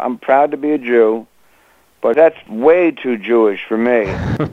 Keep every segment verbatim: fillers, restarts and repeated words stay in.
I'm proud to be a Jew, but that's way too Jewish for me.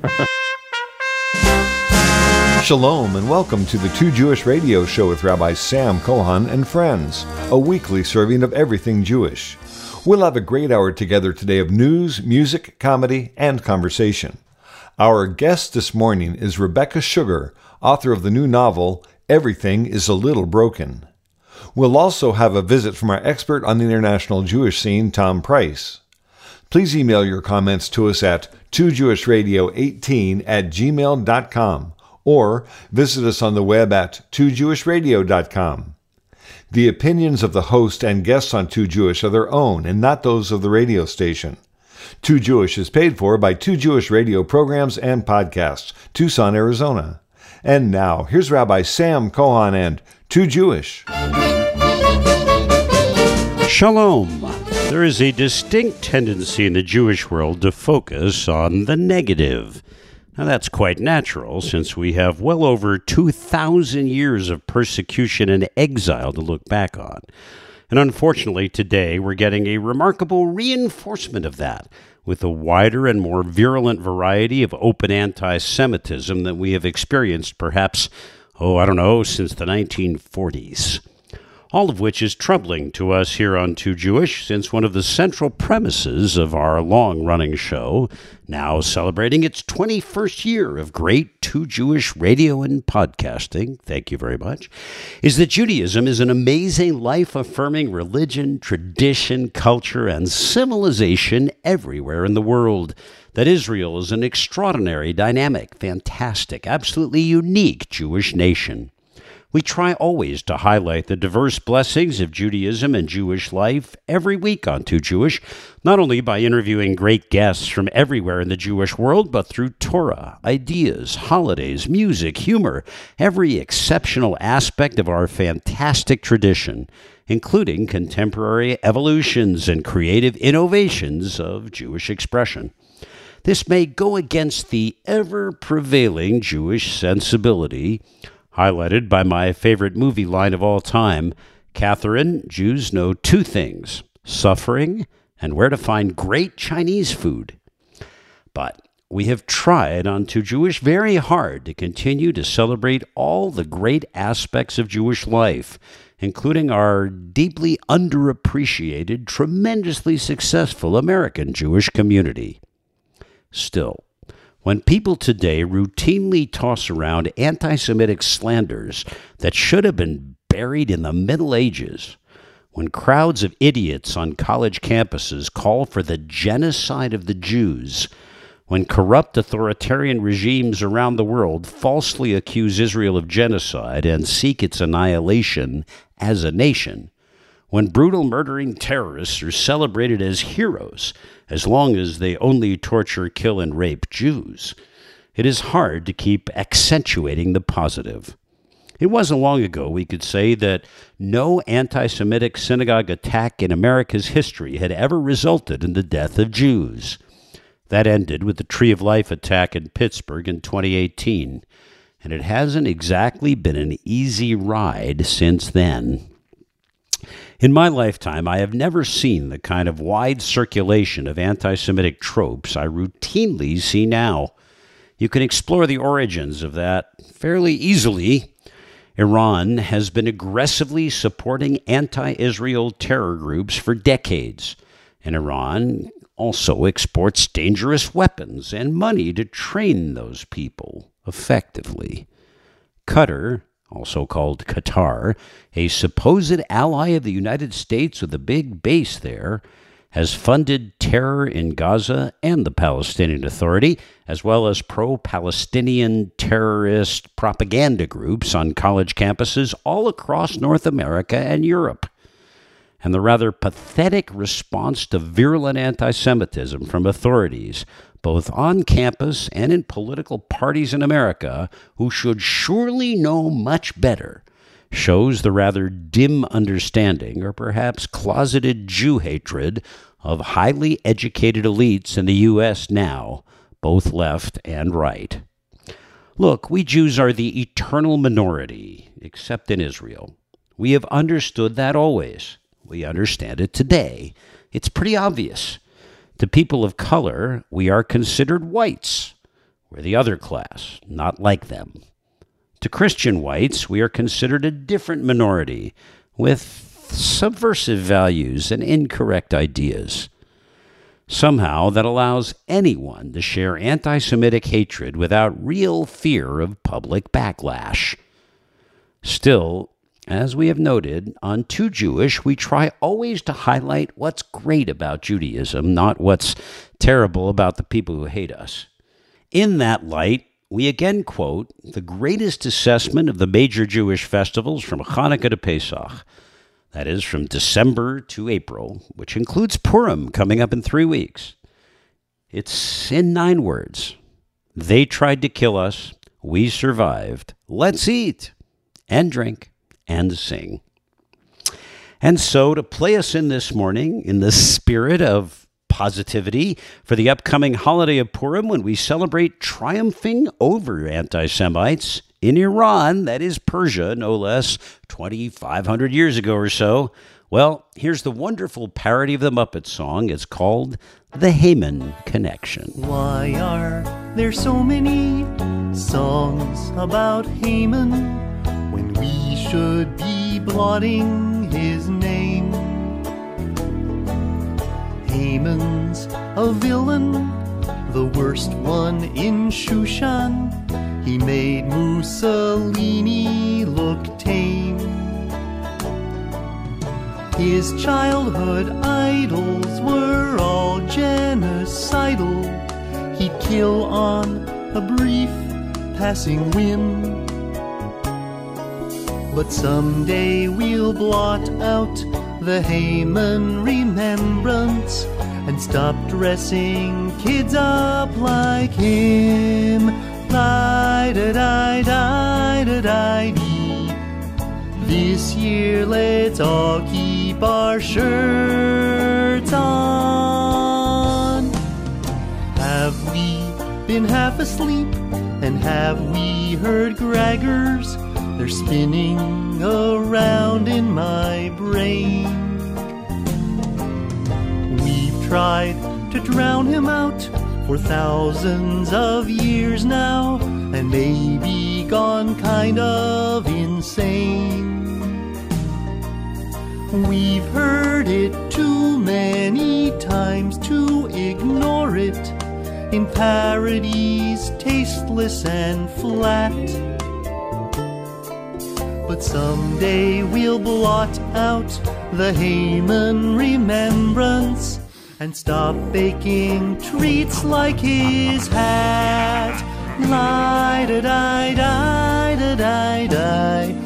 Shalom and welcome to the Too Jewish Radio Show with Rabbi Sam Cohen and friends, a weekly serving of everything Jewish. We'll have a great hour together today of news, music, comedy, and conversation. Our guest this morning is Rebecca Sugar, author of the new novel, Everything is a Little Broken. We'll also have a visit from our expert on the international Jewish scene, Tom Price. Please email your comments to us at two jewish radio eighteen at gmail dot com or visit us on the web at two jewish radio dot com. The opinions of the host and guests on Too Jewish are their own and not those of the radio station. Too Jewish is paid for by Too Jewish Radio Programs and Podcasts, Tucson, Arizona. And now, here's Rabbi Sam Cohen and Too Jewish. Shalom. There is a distinct tendency in the Jewish world to focus on the negative. Now that's quite natural, since we have well over two thousand years of persecution and exile to look back on. And unfortunately, today we're getting a remarkable reinforcement of that, with a wider and more virulent variety of open anti-Semitism than we have experienced perhaps, oh, I don't know, since the nineteen forties. All of which is troubling to us here on Too Jewish, since one of the central premises of our long-running show, now celebrating its twenty-first year of great Too Jewish radio and podcasting, thank you very much, is that Judaism is an amazing life-affirming religion, tradition, culture, and civilization everywhere in the world. That Israel is an extraordinary, dynamic, fantastic, absolutely unique Jewish nation. We try always to highlight the diverse blessings of Judaism and Jewish life every week on Too Jewish, not only by interviewing great guests from everywhere in the Jewish world, but through Torah, ideas, holidays, music, humor, every exceptional aspect of our fantastic tradition, including contemporary evolutions and creative innovations of Jewish expression. This may go against the ever-prevailing Jewish sensibility, highlighted by my favorite movie line of all time, Catherine, Jews know two things, suffering and where to find great Chinese food. But we have tried on Too Jewish very hard to continue to celebrate all the great aspects of Jewish life, including our deeply underappreciated, tremendously successful American Jewish community. Still, when people today routinely toss around anti-Semitic slanders that should have been buried in the Middle Ages, when crowds of idiots on college campuses call for the genocide of the Jews, when corrupt authoritarian regimes around the world falsely accuse Israel of genocide and seek its annihilation as a nation, when brutal murdering terrorists are celebrated as heroes as long as they only torture, kill, and rape Jews, it is hard to keep accentuating the positive. It wasn't long ago we could say that no anti-Semitic synagogue attack in America's history had ever resulted in the death of Jews. That ended with the Tree of Life attack in Pittsburgh in twenty eighteen, and it hasn't exactly been an easy ride since then. In my lifetime, I have never seen the kind of wide circulation of anti-Semitic tropes I routinely see now. You can explore the origins of that fairly easily. Iran has been aggressively supporting anti-Israel terror groups for decades, and Iran also exports dangerous weapons and money to train those people effectively. Qatar, also called Qatar, a supposed ally of the United States with a big base there, has funded terror in Gaza and the Palestinian Authority, as well as pro-Palestinian terrorist propaganda groups on college campuses all across North America and Europe. And the rather pathetic response to virulent anti-Semitism from authorities, both on campus and in political parties in America, who should surely know much better, shows the rather dim understanding, or perhaps closeted Jew hatred, of highly educated elites in the U S now, both left and right. Look, we Jews are the eternal minority, except in Israel. We have understood that always. We understand it today. it's pretty obvious. To people of color, we are considered whites. We're the other class, not like them. To Christian whites, we are considered a different minority with subversive values and incorrect ideas. Somehow that allows anyone to share anti-Semitic hatred without real fear of public backlash. Still, as we have noted, on Too Jewish, we try always to highlight what's great about Judaism, not what's terrible about the people who hate us. In that light, we again quote the greatest assessment of the major Jewish festivals from Hanukkah to Pesach. That is, from December to April, which includes Purim coming up in three weeks. It's in nine words. They tried to kill us. We survived. Let's eat and drink and sing. And so, to play us in this morning, in the spirit of positivity for the upcoming holiday of Purim, when we celebrate triumphing over anti-Semites in Iran, that is Persia, no less, twenty-five hundred years ago or so. Well, here's the wonderful parody of the Muppet song. It's called The Haman Connection. Why are there so many songs about Haman when we should be blotting his name? Haman's a villain, the worst one in Shushan. He made Mussolini look tame. His childhood idols were all genocidal. He'd kill on a brief passing whim. But someday we'll blot out the Haman remembrance and stop dressing kids up like him. Lie-da-di-di-da-di-dee. This year let's all keep our shirts on. Have we been half asleep, and have we heard Graggers? They're spinning around in my brain. We've tried to drown him out for thousands of years now, and maybe gone kind of insane. We've heard it too many times to ignore it, in parodies tasteless and flat. But someday we'll blot out the Haman remembrance and stop baking treats like his hat. Lie-da-di-di-da-di-di.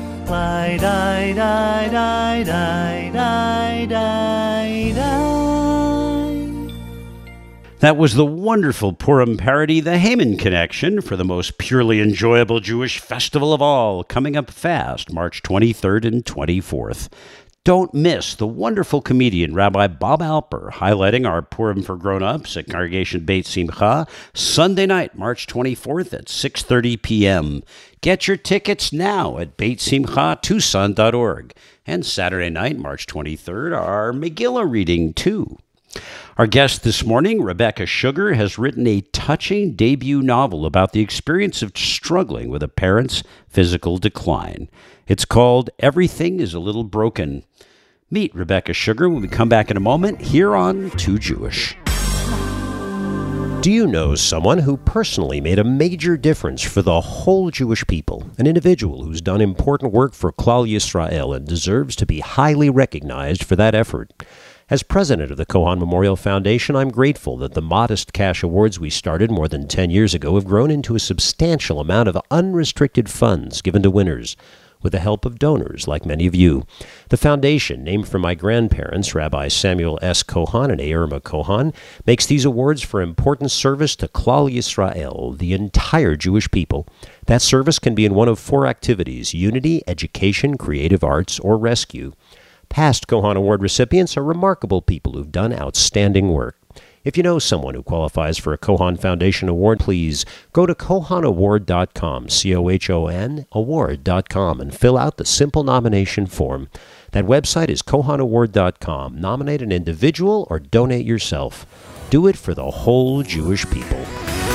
Lie-di-di-di-di-di-di. That was the wonderful Purim parody, The Haman Connection, for the most purely enjoyable Jewish festival of all, coming up fast, March twenty-third and twenty-fourth. Don't miss the wonderful comedian Rabbi Bob Alper highlighting our Purim for grown-ups at Congregation Beit Simcha Sunday night, March twenty-fourth at six thirty p.m. Get your tickets now at beit simcha tucson dot org. And Saturday night, March twenty-third, our Megillah reading too. Our guest this morning, Rebecca Sugar, has written a touching debut novel about the experience of struggling with a parent's physical decline. It's called Everything is a Little Broken. Meet Rebecca Sugar when we come back in a moment here on Too Jewish. Do you know someone who personally made a major difference for the whole Jewish people? An individual who's done important work for Klal Yisrael and deserves to be highly recognized for that effort. As president of the Kohan Memorial Foundation, I'm grateful that the modest cash awards we started more than ten years ago have grown into a substantial amount of unrestricted funds given to winners, with the help of donors like many of you. The foundation, named for my grandparents, Rabbi Samuel S. Kohan and Irma Kohan, makes these awards for important service to Klal Yisrael, the entire Jewish people. That service can be in one of four activities: unity, education, creative arts, or rescue. Past Kohan Award recipients are remarkable people who've done outstanding work. If you know someone who qualifies for a Kohan Foundation Award, please go to kohan award dot com, C O H O N, award dot com, and fill out the simple nomination form. That website is kohan award dot com. Nominate an individual or donate yourself. Do it for the whole Jewish people.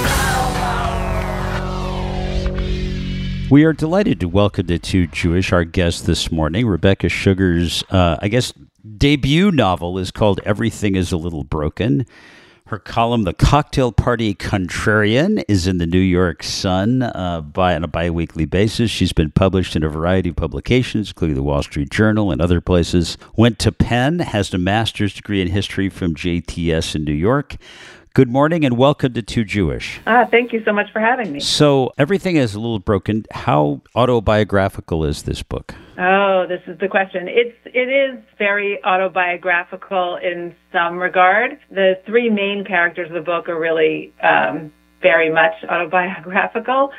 We are delighted to welcome to Too Jewish our guest this morning. Rebecca Sugar's, uh, I guess, debut novel is called Everything is a Little Broken. Her column, The Cocktail Party Contrarian, is in the New York Sun uh, by, on a bi-weekly basis. She's been published in a variety of publications, including the Wall Street Journal and other places. Went to Penn, has a master's degree in history from J T S in New York. Good morning and welcome to Too Jewish. Ah, thank you so much for having me. So, Everything is a Little Broken. How autobiographical is this book? Oh, this is the question. It's it is very autobiographical in some regard. The three main characters of the book are really um, very much autobiographical.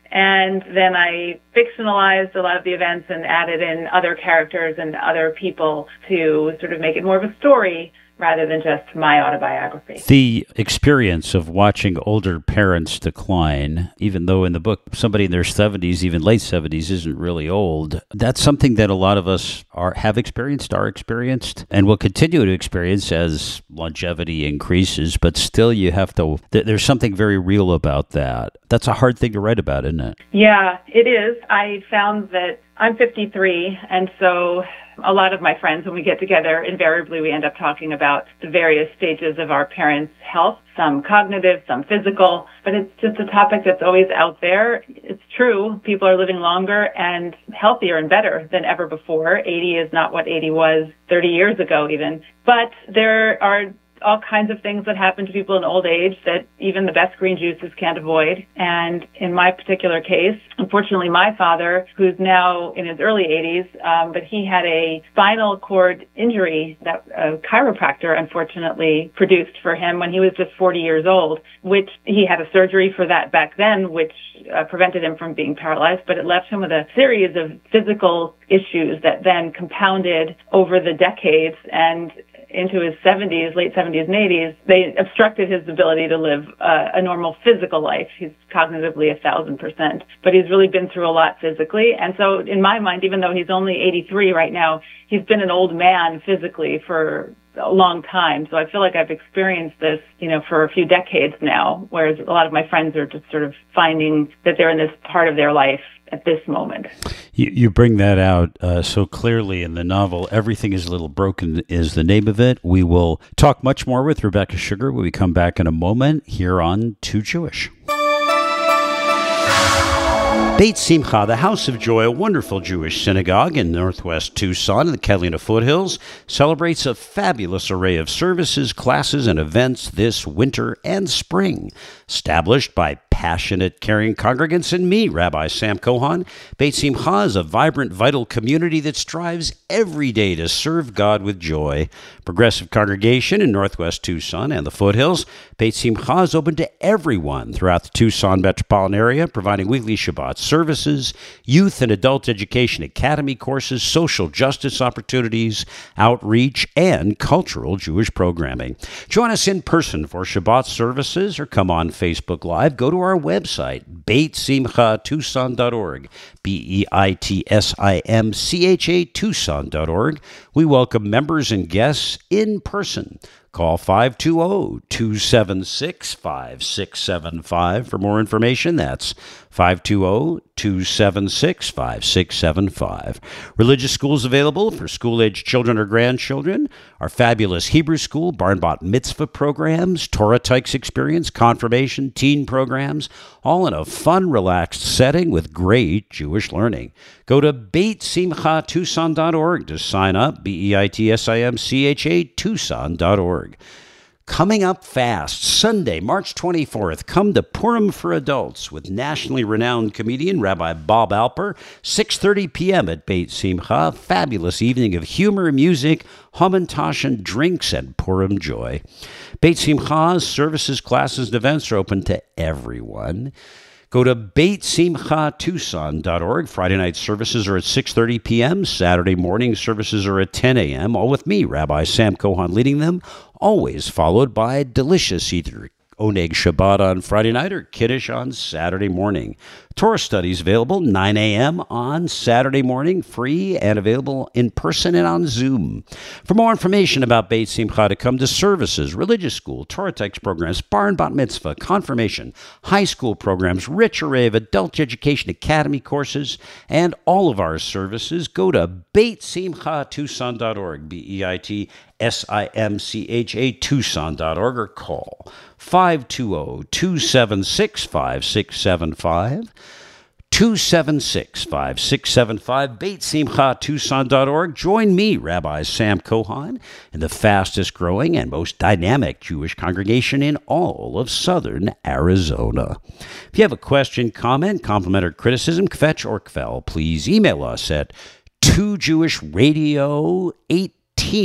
And then I fictionalized a lot of the events and added in other characters and other people to sort of make it more of a story rather than just my autobiography. The experience of watching older parents decline, even though in the book somebody in their seventies, even late seventies, isn't really old, that's something that a lot of us are have experienced, are experienced, and will continue to experience as longevity increases, but still you have to, th- there's something very real about that. That's a hard thing to write about, isn't it? Yeah, it is. I found that I'm fifty-three, and so a lot of my friends, when we get together, invariably we end up talking about the various stages of our parents' health, some cognitive, some physical, but it's just a topic that's always out there. It's true. People are living longer and healthier and better than ever before. eighty is not what eighty was thirty years ago even. But there are all kinds of things that happen to people in old age that even the best green juices can't avoid. And in my particular case, unfortunately, my father, who's now in his early eighties, um, but he had a spinal cord injury that a chiropractor unfortunately produced for him when he was just forty years old, which he had a surgery for that back then, which uh, prevented him from being paralyzed, but it left him with a series of physical issues that then compounded over the decades and into his seventies, late seventies and eighties, they obstructed his ability to live uh, a normal physical life. He's cognitively a thousand percent, but he's really been through a lot physically. And so in my mind, even though he's only eighty-three right now, he's been an old man physically for a long time. So I feel like I've experienced this, you know, for a few decades now, whereas a lot of my friends are just sort of finding that they're in this part of their life at this moment. You, you bring that out uh, so clearly in the novel. Everything is a Little Broken is the name of it. We will talk much more with Rebecca Sugar when we come back in a moment here on Too Jewish. Beit Simcha, the House of Joy, a wonderful Jewish synagogue in northwest Tucson in the Catalina foothills, celebrates a fabulous array of services, classes, and events this winter and spring. Established by passionate, caring congregants and me, Rabbi Sam Cohen, Beit Simcha is a vibrant, vital community that strives every day to serve God with joy. Progressive congregation in northwest Tucson and the foothills, Beit Simcha is open to everyone throughout the Tucson metropolitan area, providing weekly Shabbat services, youth and adult education academy courses, social justice opportunities, outreach, and cultural Jewish programming. Join us in person for Shabbat services or come on Facebook Live. Go to our website, beit simcha tucson dot org, B E I T S I M C H A Tucson dot org. We welcome members and guests in person. Call five two zero, two seven six, five six seven five for more information. That's five two zero, two seven six, five six seven five. Religious schools available for school-age children or grandchildren. Our fabulous Hebrew school, Barn Bat Mitzvah programs, Torah Tykes experience, confirmation, teen programs, all in a fun, relaxed setting with great Jewish learning. Go to beit simcha tucson dot org to sign up, B E I T S I M C H A Tucson dot org. Coming up fast, Sunday, March twenty-fourth, come to Purim for Adults with nationally renowned comedian Rabbi Bob Alper, six thirty p.m. at Beit Simcha. Fabulous evening of humor, music, hamantash, and drinks, and Purim joy. Beit Simcha's services, classes, and events are open to everyone. Go to beit simcha tucson dot org. Friday night services are at six thirty p.m. Saturday morning services are at ten a.m., all with me, Rabbi Sam Cohen, leading them, always followed by delicious either Oneg Shabbat on Friday night or Kiddush on Saturday morning. Torah studies available nine a.m. on Saturday morning, free and available in person and on Zoom. For more information about Beit Simcha, to come to services, religious school, Torah text programs, bar and bat mitzvah, confirmation, high school programs, Rich Arave, adult education academy courses, and all of our services, go to beit simcha tucson dot org, B E I T S I M C H A Tucson dot org, or call five two zero, two seven six, five six seven five, two seven six, five six seven five, beit simcha tucson dot org. Join me, Rabbi Sam Cohon, in the fastest growing and most dynamic Jewish congregation in all of southern Arizona. If you have a question, comment, compliment, or criticism, kvetch or kvel, please email us at two jewish radio eighteen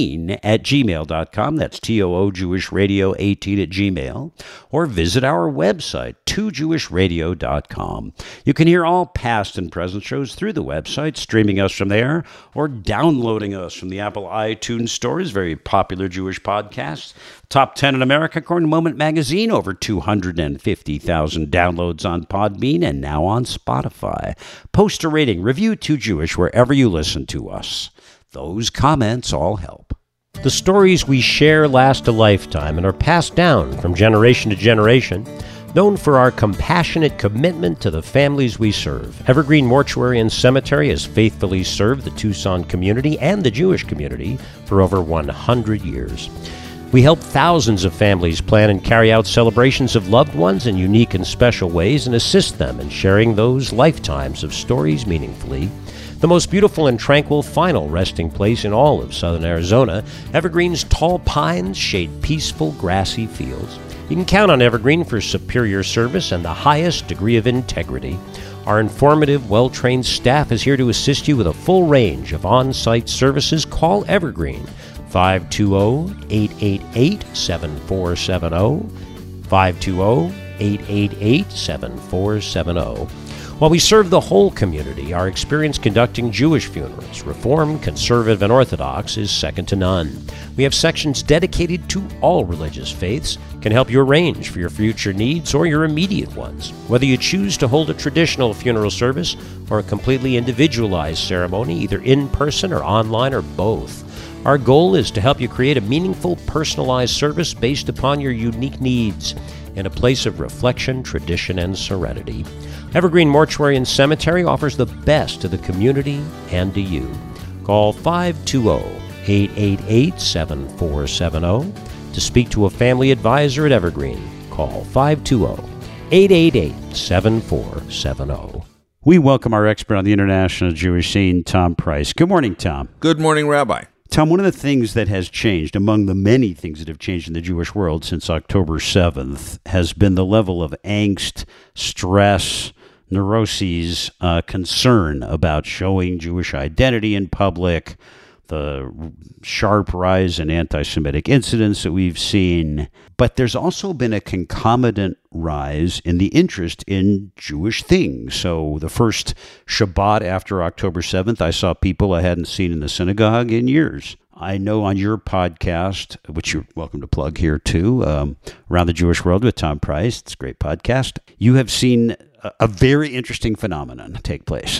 at gmail dot com. That's T O O Jewish Radio eighteen at Gmail. Or visit our website, two jewish radio dot com. You can hear all past and present shows through the website, streaming us from there, or downloading us from the Apple iTunes stores, very popular Jewish podcasts. Top ten in America, according to Moment Magazine, over two hundred fifty thousand downloads on Podbean and now on Spotify. Post a rating, review Too Jewish wherever you listen to us. Those comments all help. The stories we share last a lifetime and are passed down from generation to generation. Known for our compassionate commitment to the families we serve, Evergreen Mortuary and Cemetery has faithfully served the Tucson community and the Jewish community for over one hundred years. We help thousands of families plan and carry out celebrations of loved ones in unique and special ways and assist them in sharing those lifetimes of stories meaningfully. The most beautiful and tranquil final resting place in all of southern Arizona, Evergreen's tall pines shade peaceful grassy fields. You can count on Evergreen for superior service and the highest degree of integrity. Our informative, well-trained staff is here to assist you with a full range of on-site services. Call Evergreen, five two zero, eight eight eight, seven four seven zero, five two zero, eight eight eight, seven four seven zero. While we serve the whole community, our experience conducting Jewish funerals, Reform, Conservative, and Orthodox, is second to none. We have sections dedicated to all religious faiths, can help you arrange for your future needs or your immediate ones. Whether you choose to hold a traditional funeral service or a completely individualized ceremony, either in person or online or both, our goal is to help you create a meaningful, personalized service based upon your unique needs in a place of reflection, tradition, and serenity. Evergreen Mortuary and Cemetery offers the best to the community and to you. Call five two zero, eight eight eight, seven four seven zero. To speak to a family advisor at Evergreen, call five two zero, eight eight eight, seven four seven zero. We welcome our expert on the international Jewish scene, Tom Price. Good morning, Tom. Good morning, Rabbi. Tom, one of the things that has changed, among the many things that have changed in the Jewish world since October seventh, has been the level of angst, stress, neuroses, uh, concern about showing Jewish identity in public, the sharp rise in anti-Semitic incidents that we've seen. But there's also been a concomitant rise in the interest in Jewish things. So the first Shabbat after October seventh, I saw people I hadn't seen in the synagogue in years. I know on your podcast, which you're welcome to plug here too, um, Around the Jewish World with Tom Price, it's a great podcast, you have seen a, a very interesting phenomenon take place.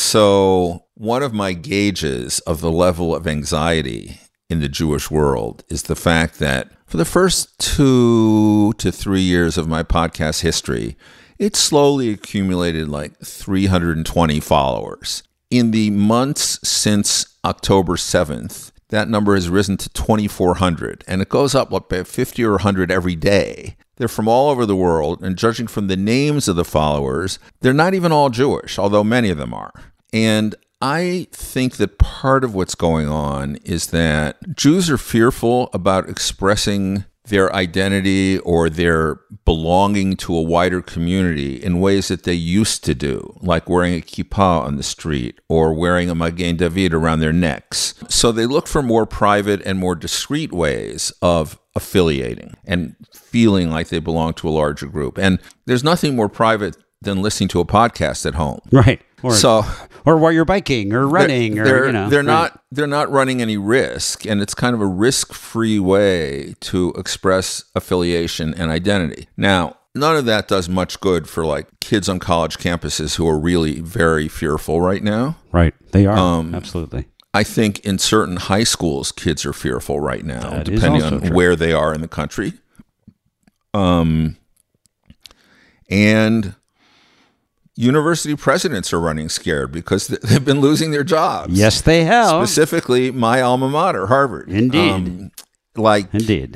So one of my gauges of the level of anxiety in the Jewish world is the fact that for the first two to three years of my podcast history, it slowly accumulated like three hundred twenty followers. In the months since October seventh, that number has risen to twenty-four hundred, and it goes up about fifty or one hundred every day. They're from all over the world, and judging from the names of the followers, they're not even all Jewish, although many of them are. And I think that part of what's going on is that Jews are fearful about expressing their identity or their belonging to a wider community in ways that they used to do, like wearing a kippah on the street or wearing a Magen David around their necks. So they look for more private and more discreet ways of affiliating and feeling like they belong to a larger group. And there's nothing more private than listening to a podcast at home. Right. Or, so, or while you're biking or running, they're, or they're, you know, they're right. not they're not running any risk, and it's kind of a risk-free way to express affiliation and identity. Now, none of that does much good for like kids on college campuses who are really very fearful right now. Right. They are. Um, Absolutely. I think in certain high schools, kids are fearful right now, That is depending also on true. where they are in the country. Um, and university presidents are running scared because th- they've been losing their jobs. Yes, they have. Specifically, my alma mater, Harvard. Indeed. Um, like Indeed.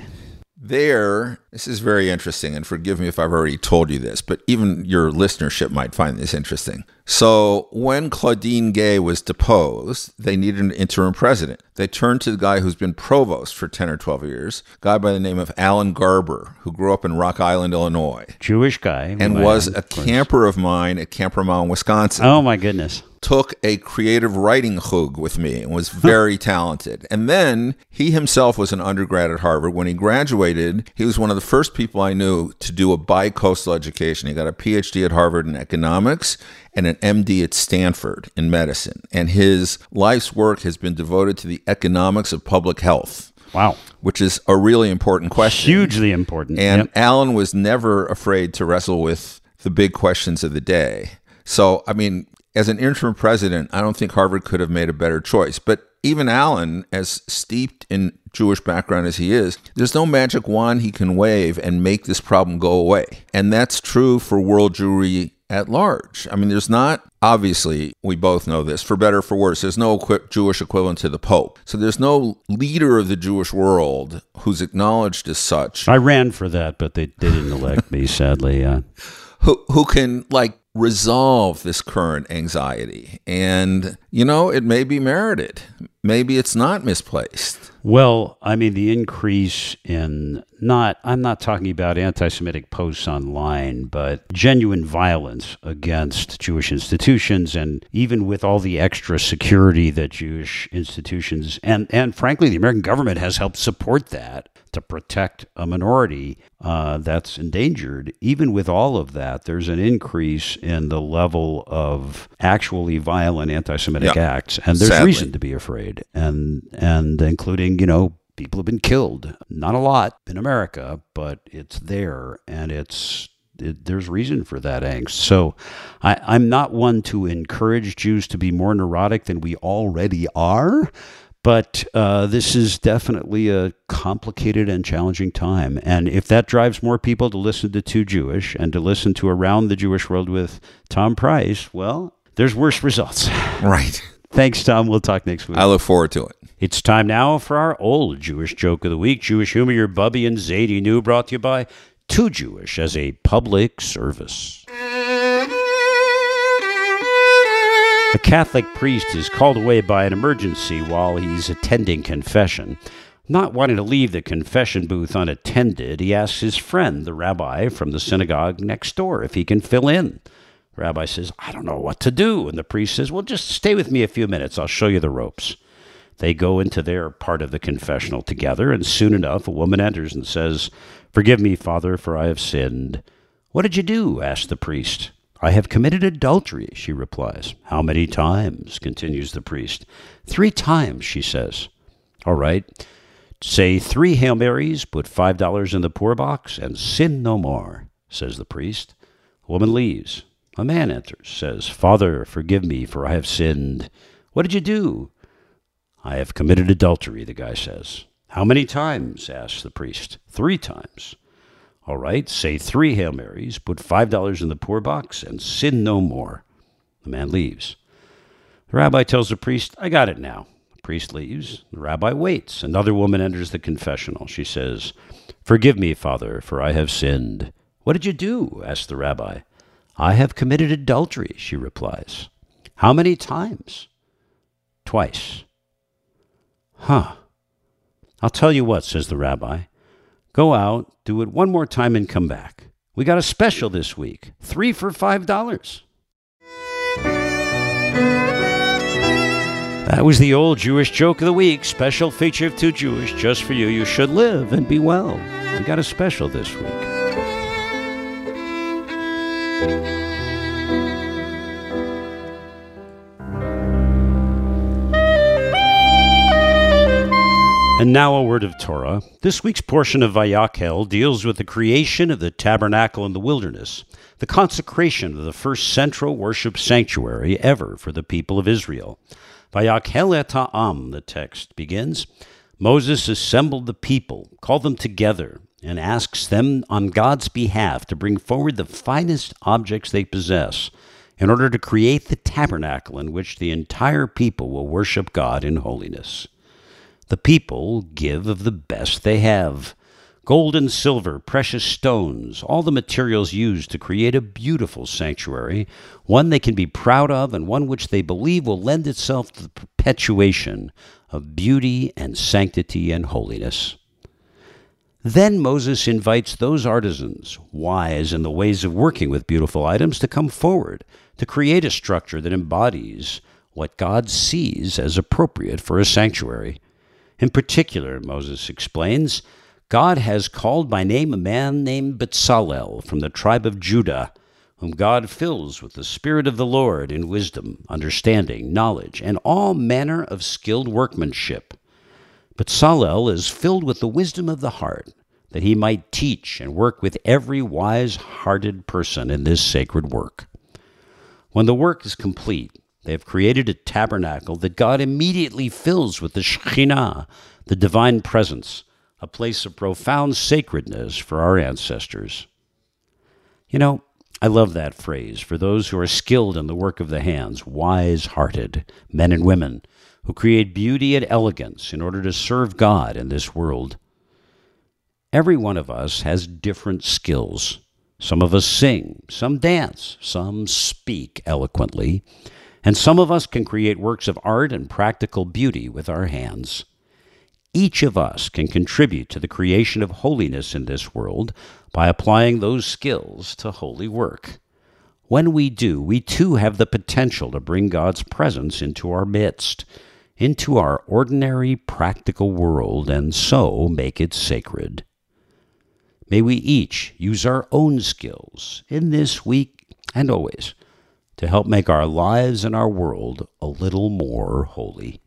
there, this is very interesting, and forgive me if I've already told you this, but even your listenership might find this interesting. So when Claudine Gay was deposed, they needed an interim president. They turned to the guy who's been provost for ten or twelve years, a guy by the name of Alan Garber, who grew up in Rock Island, Illinois, Jewish guy. and who I was am, a of course. camper of mine at Camper Mountain, Wisconsin. Oh, my goodness. Took a creative writing chug with me and was very talented. And then he himself was an undergrad at Harvard. When he graduated, he was one of the first people I knew to do a bi-coastal education. He got a P H D at Harvard in economics and an M D at Stanford in medicine. And his life's work has been devoted to the economics of public health. Wow. Which is a really important question. Hugely important. And Yep. Alan was never afraid to wrestle with the big questions of the day. So, I mean, as an interim president, I don't think Harvard could have made a better choice. But even Alan, as steeped in Jewish background as he is, there's no magic wand he can wave and make this problem go away. And that's true for world Jewry at large. I mean, there's not, obviously, we both know this, for better or for worse, there's no equi- Jewish equivalent to the Pope. So there's no leader of the Jewish world who's acknowledged as such. I ran for that, but they, they didn't elect me, sadly. Uh, who who can, like, resolve this current anxiety. And, you know, it may be merited. Maybe it's not misplaced. Well, I mean, the increase in not, I'm not talking about anti-Semitic posts online, but genuine violence against Jewish institutions, and even with all the extra security that Jewish institutions and, and frankly, the American government has helped support that to protect a minority uh, that's endangered. Even with all of that, there's an increase in the level of actually violent anti-Semitic Yeah. acts, and there's Sadly. reason to be afraid, and and including, you know, people have been killed. Not a lot in America, but it's there, and it's it, there's reason for that angst. So I, I'm not one to encourage Jews to be more neurotic than we already are. But uh, this is definitely a complicated and challenging time. And if that drives more people to listen to Too Jewish and to listen to Around the Jewish World with Tom Price, well, there's worse results. Right. Thanks, Tom. We'll talk next week. I look forward to it. It's time now for our old Jewish joke of the week. Jewish humor, your Bubby and Zadie New, brought to you by Too Jewish as a public service. A Catholic priest is called away by an emergency while he's attending confession. Not wanting to leave the confession booth unattended, he asks his friend, the rabbi from the synagogue next door, if he can fill in. The rabbi says, I don't know what to do. And the priest says, well, just stay with me a few minutes. I'll show you the ropes. They go into their part of the confessional together, and soon enough, a woman enters and says, Forgive me, Father, for I have sinned. What did you do? Asked the priest. I have committed adultery, she replies. How many times? Continues the priest. Three times, she says. All right. Say three Hail Marys, put five dollars in the poor box, and sin no more, says the priest. The woman leaves. A man enters, says, Father, forgive me, for I have sinned. What did you do? I have committed adultery, the guy says. How many times? Asks the priest. Three times. All right, say three Hail Marys, put five dollars in the poor box, and sin no more. The man leaves. The rabbi tells the priest, I got it now. The priest leaves. The rabbi waits. Another woman enters the confessional. She says, Forgive me, Father, for I have sinned. What did you do? Asks the rabbi. I have committed adultery, she replies. How many times? Twice. Huh. I'll tell you what, says the rabbi. Go out, do it one more time, and come back. We got a special this week. Three for five dollars. That was the old Jewish joke of the week. Special feature of Too Jewish, just for you. You should live and be well. We got a special this week. And now a word of Torah. This week's portion of Vayakhel deals with the creation of the tabernacle in the wilderness, the consecration of the first central worship sanctuary ever for the people of Israel. Vayakhel et ha'am, the text begins. Moses assembled the people, called them together, and asks them on God's behalf to bring forward the finest objects they possess in order to create the tabernacle in which the entire people will worship God in holiness. The people give of the best they have. Gold and silver, precious stones, all the materials used to create a beautiful sanctuary, one they can be proud of and one which they believe will lend itself to the perpetuation of beauty and sanctity and holiness. Then Moses invites those artisans, wise in the ways of working with beautiful items, to come forward, to create a structure that embodies what God sees as appropriate for a sanctuary. In particular, Moses explains, God has called by name a man named Bezalel from the tribe of Judah, whom God fills with the Spirit of the Lord in wisdom, understanding, knowledge, and all manner of skilled workmanship. Bezalel is filled with the wisdom of the heart, that he might teach and work with every wise-hearted person in this sacred work. When the work is complete, they have created a tabernacle that God immediately fills with the Shekhinah, the divine presence, a place of profound sacredness for our ancestors. You know, I love that phrase for those who are skilled in the work of the hands, wise-hearted men and women who create beauty and elegance in order to serve God in this world. Every one of us has different skills. Some of us sing, some dance, some speak eloquently, and some of us can create works of art and practical beauty with our hands. Each of us can contribute to the creation of holiness in this world by applying those skills to holy work. When we do, we too have the potential to bring God's presence into our midst, into our ordinary practical world, and so make it sacred. May we each use our own skills in this week and always to help make our lives and our world a little more holy.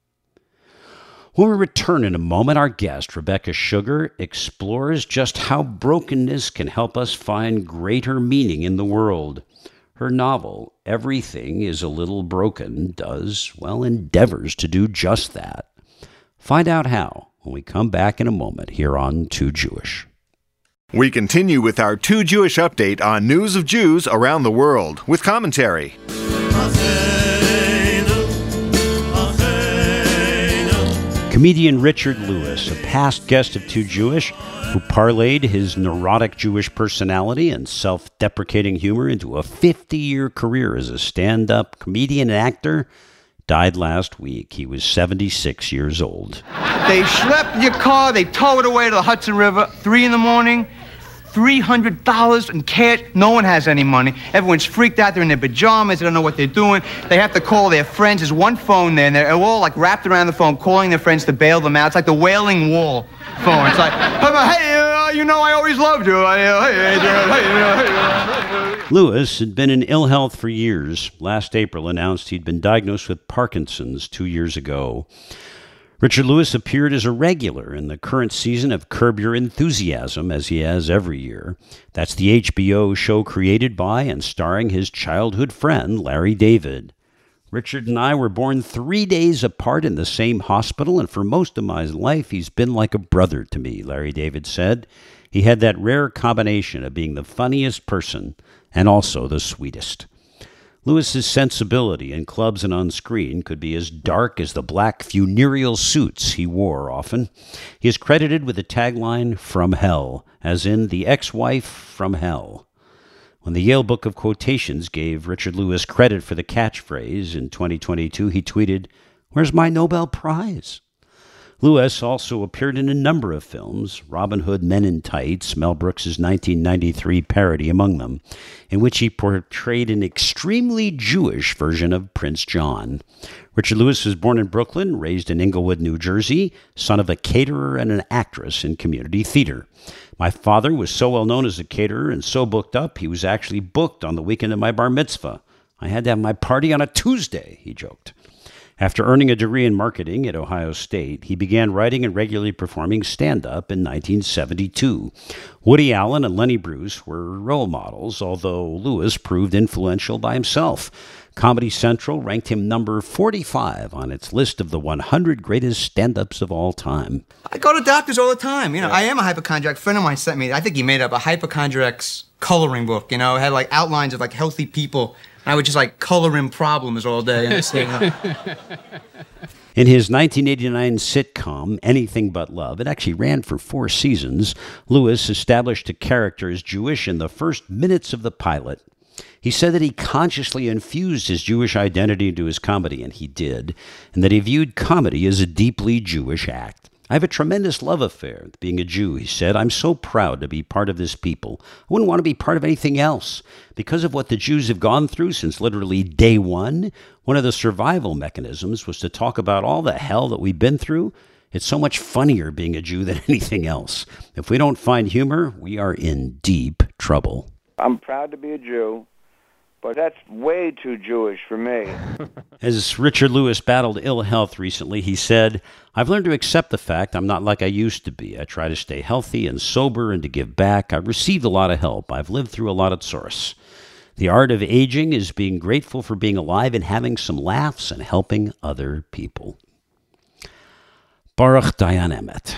When we return in a moment, our guest, Rebecca Sugar, explores just how brokenness can help us find greater meaning in the world. Her novel, Everything is a Little Broken, does, well, endeavors to do just that. Find out how when we come back in a moment here on Too Jewish. We continue with our Too Jewish update on news of Jews around the world with commentary. Comedian Richard Lewis, a past guest of Too Jewish, who parlayed his neurotic Jewish personality and self-deprecating humor into a fifty-year career as a stand-up comedian and actor, died last week. He was seventy-six years old. They schlepped your car, they tow it away to the Hudson River, three in the morning, three hundred dollars in cash. No one has any money. Everyone's freaked out. They're in their pajamas. They don't know what they're doing. They have to call their friends. There's one phone there, and they're all like wrapped around the phone, calling their friends to bail them out. It's like the Wailing Wall phone. It's like, hey, uh, you know I always loved you. I, uh, hey, hey, hey, hey. Lewis had been in ill health for years. Last April announced he'd been diagnosed with Parkinson's two years ago. Richard Lewis appeared as a regular in the current season of Curb Your Enthusiasm, as he has every year. That's the H B O show created by and starring his childhood friend, Larry David. Richard and I were born three days apart in the same hospital, and for most of my life, he's been like a brother to me, Larry David said. He had that rare combination of being the funniest person and also the sweetest. Lewis's sensibility in clubs and on screen could be as dark as the black funereal suits he wore often. He is credited with the tagline, "From Hell," as in the ex-wife from hell. When the Yale Book of Quotations gave Richard Lewis credit for the catchphrase in twenty twenty-two, he tweeted, "Where's my Nobel Prize?" Lewis also appeared in a number of films, Robin Hood Men in Tights, Mel Brooks's nineteen ninety-three parody among them, in which he portrayed an extremely Jewish version of Prince John. Richard Lewis was born in Brooklyn, raised in Englewood, New Jersey, son of a caterer and an actress in community theater. My father was so well known as a caterer and so booked up, he was actually booked on the weekend of my bar mitzvah. I had to have my party on a Tuesday, he joked. After earning a degree in marketing at Ohio State, he began writing and regularly performing stand-up in nineteen seventy-two. Woody Allen and Lenny Bruce were role models, although Lewis proved influential by himself. Comedy Central ranked him number forty-five on its list of the one hundred greatest stand-ups of all time. I go to doctors all the time. You know, yeah. I am a hypochondriac. A friend of mine sent me, I think he made up a hypochondriac's coloring book. You know, it had like outlines of like healthy people. I would just like color in problems all day. And in his nineteen eighty-nine sitcom, Anything But Love, it actually ran for four seasons, Lewis established a character as Jewish in the first minutes of the pilot. He said that he consciously infused his Jewish identity into his comedy, and he did, and that he viewed comedy as a deeply Jewish act. I have a tremendous love affair with being a Jew, he said. I'm so proud to be part of this people. I wouldn't want to be part of anything else. Because of what the Jews have gone through since literally day one, one of the survival mechanisms was to talk about all the hell that we've been through. It's so much funnier being a Jew than anything else. If we don't find humor, we are in deep trouble. I'm proud to be a Jew, but that's way too Jewish for me. As Richard Lewis battled ill health recently, he said, I've learned to accept the fact I'm not like I used to be. I try to stay healthy and sober and to give back. I've received a lot of help. I've lived through a lot of tsuris. The art of aging is being grateful for being alive and having some laughs and helping other people. Baruch Dayan Emet.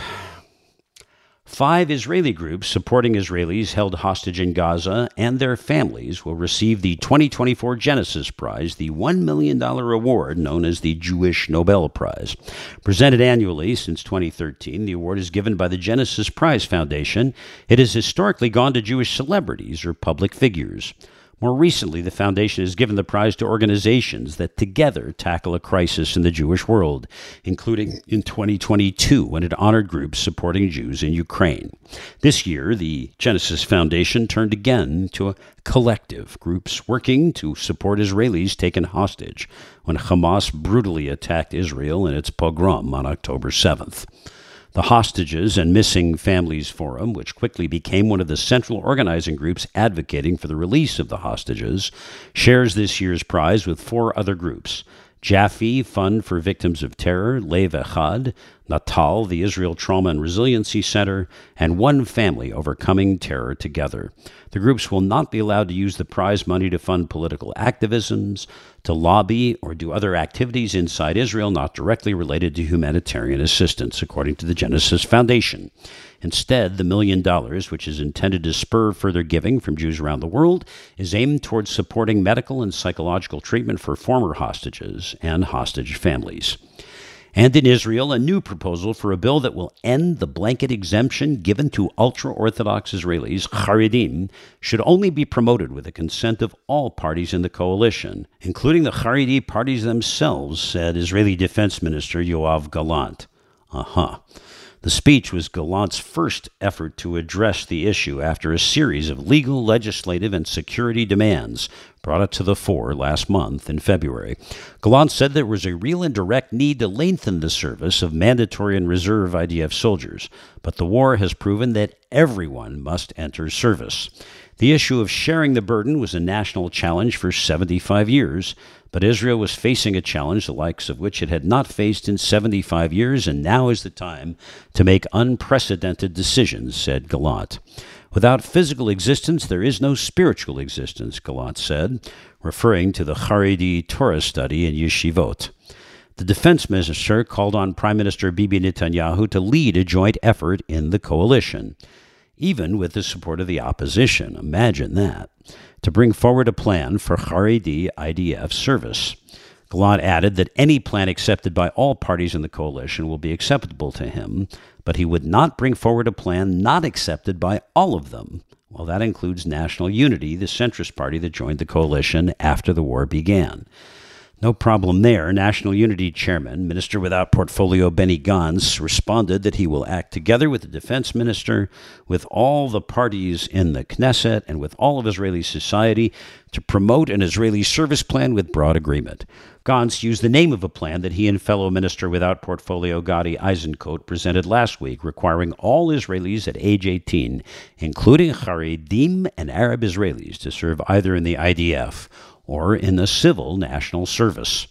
Five Israeli groups supporting Israelis held hostage in Gaza and their families will receive the twenty twenty-four Genesis Prize, the one million dollars award known as the Jewish Nobel Prize. Presented annually since twenty thirteen, the award is given by the Genesis Prize Foundation. It has historically gone to Jewish celebrities or public figures. More recently, the foundation has given the prize to organizations that together tackle a crisis in the Jewish world, including in twenty twenty-two when it honored groups supporting Jews in Ukraine. This year, the Genesis Foundation turned again to a collective, groups working to support Israelis taken hostage when Hamas brutally attacked Israel in its pogrom on October seventh. The Hostages and Missing Families Forum, which quickly became one of the central organizing groups advocating for the release of the hostages, shares this year's prize with four other groups: Jaffe, Fund for Victims of Terror, Lev Echad, Natal, the Israel Trauma and Resiliency Center, and One Family Overcoming Terror Together. The groups will not be allowed to use the prize money to fund political activisms, to lobby, or do other activities inside Israel not directly related to humanitarian assistance, according to the Genesis Foundation. Instead, the million dollars, which is intended to spur further giving from Jews around the world, is aimed towards supporting medical and psychological treatment for former hostages and hostage families. And in Israel, a new proposal for a bill that will end the blanket exemption given to ultra-Orthodox Israelis, Haredim, should only be promoted with the consent of all parties in the coalition, including the Haredi parties themselves, said Israeli Defense Minister Yoav Gallant. Uh-huh. The speech was Gallant's first effort to address the issue after a series of legal, legislative, and security demands brought it to the fore last month in February. Gallant said there was a real and direct need to lengthen the service of mandatory and reserve I D F soldiers, but the war has proven that everyone must enter service. The issue of sharing the burden was a national challenge for seventy-five years, but Israel was facing a challenge the likes of which it had not faced in seventy-five years, and now is the time to make unprecedented decisions, said Gallant. Without physical existence, there is no spiritual existence, Gallant said, referring to the Haredi Torah study in yeshivot. The defense minister called on Prime Minister Bibi Netanyahu to lead a joint effort in the coalition, even with the support of the opposition. Imagine that. To bring forward a plan for Haredi I D F service. Gallant added that any plan accepted by all parties in the coalition will be acceptable to him, but he would not bring forward a plan not accepted by all of them. Well, that includes National Unity, the centrist party that joined the coalition after the war began. No problem there. National Unity Chairman, Minister without Portfolio Benny Gantz, responded that he will act together with the defense minister, with all the parties in the Knesset, and with all of Israeli society to promote an Israeli service plan with broad agreement. Gantz used the name of a plan that he and fellow Minister without Portfolio Gadi Eisenkot presented last week, requiring all Israelis at age eighteen, including Haredim and Arab Israelis, to serve either in the I D F or in the civil national service.